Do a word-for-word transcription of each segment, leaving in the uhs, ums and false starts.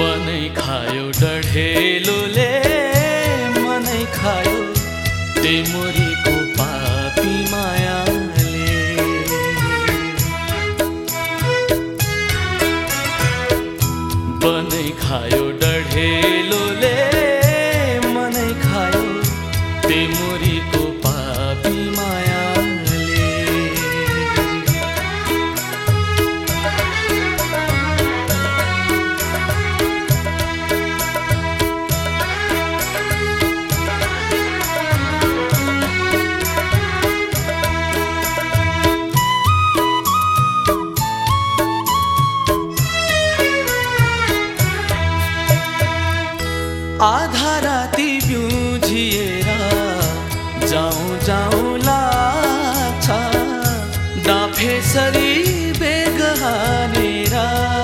बनै खायो डढेलोले मनै खायो तेमोरीको पापी मायाले। बनै खायो डढेलोले मनै खायो तेमोरीको पापी मायाले। आधा राति बिउझिएर जाउँ जाउँ लाग्छ डाफेसरी बेग हानेर।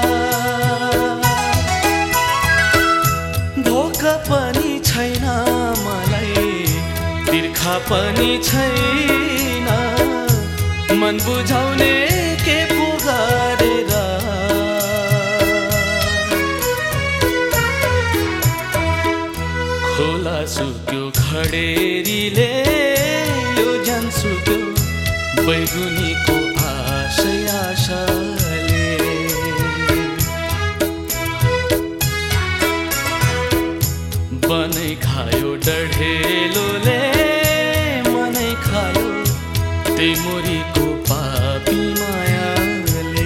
भोक पनि छैन मलाई तिर्खा पनि छैन मन बुझाउने के पो गरेर। खोला सुक्यो खडेरीले यो ज्यान सुक्यो बैगुनीको आशय आशाले। बनै खायो डढेलोले मनै खायो तेमोरीको पापी मायाले।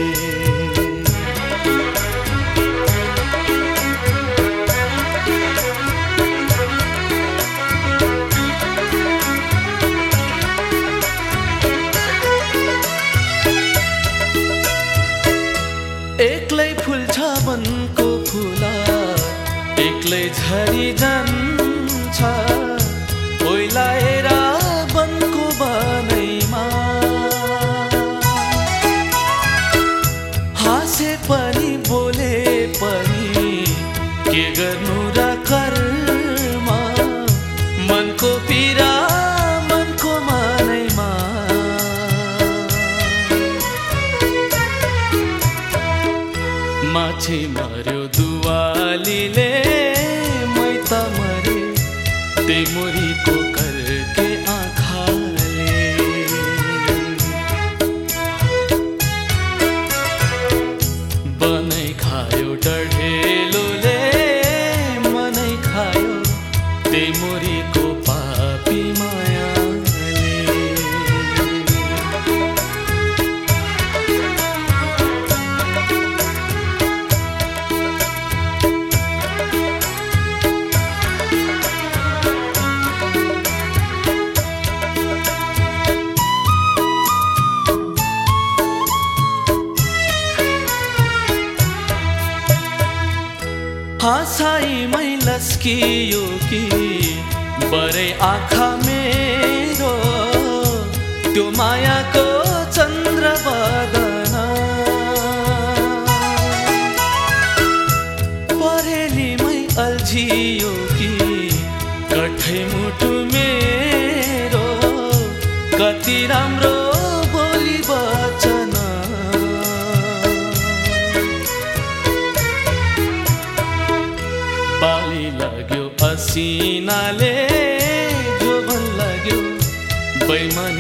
एक्लै फुल्छ वनको फुला एक्लै झरी जान्छ ओइलाएर वनको बनैमा। हाँसे पनि बोले पनि के गर्नु र कर्म मनको पीडा मनको मनैमा। माछी मर्यो दुवालीले मै त मरे तेमोरीको करके आँखाले। बनै खायो डढेलोले मनै खायो तेमोरीको पापी मायाले। हाँसाइमै लस्कियो कि बरै आँखा मेरो त्यो मायाको चन्द्र बदन। परेलीमै अल्झियो कि कठै मुटु मेरो कति राम्रो बोली वचन। बाली लाग्यो असिनाले जोबन लाग्यो बैमन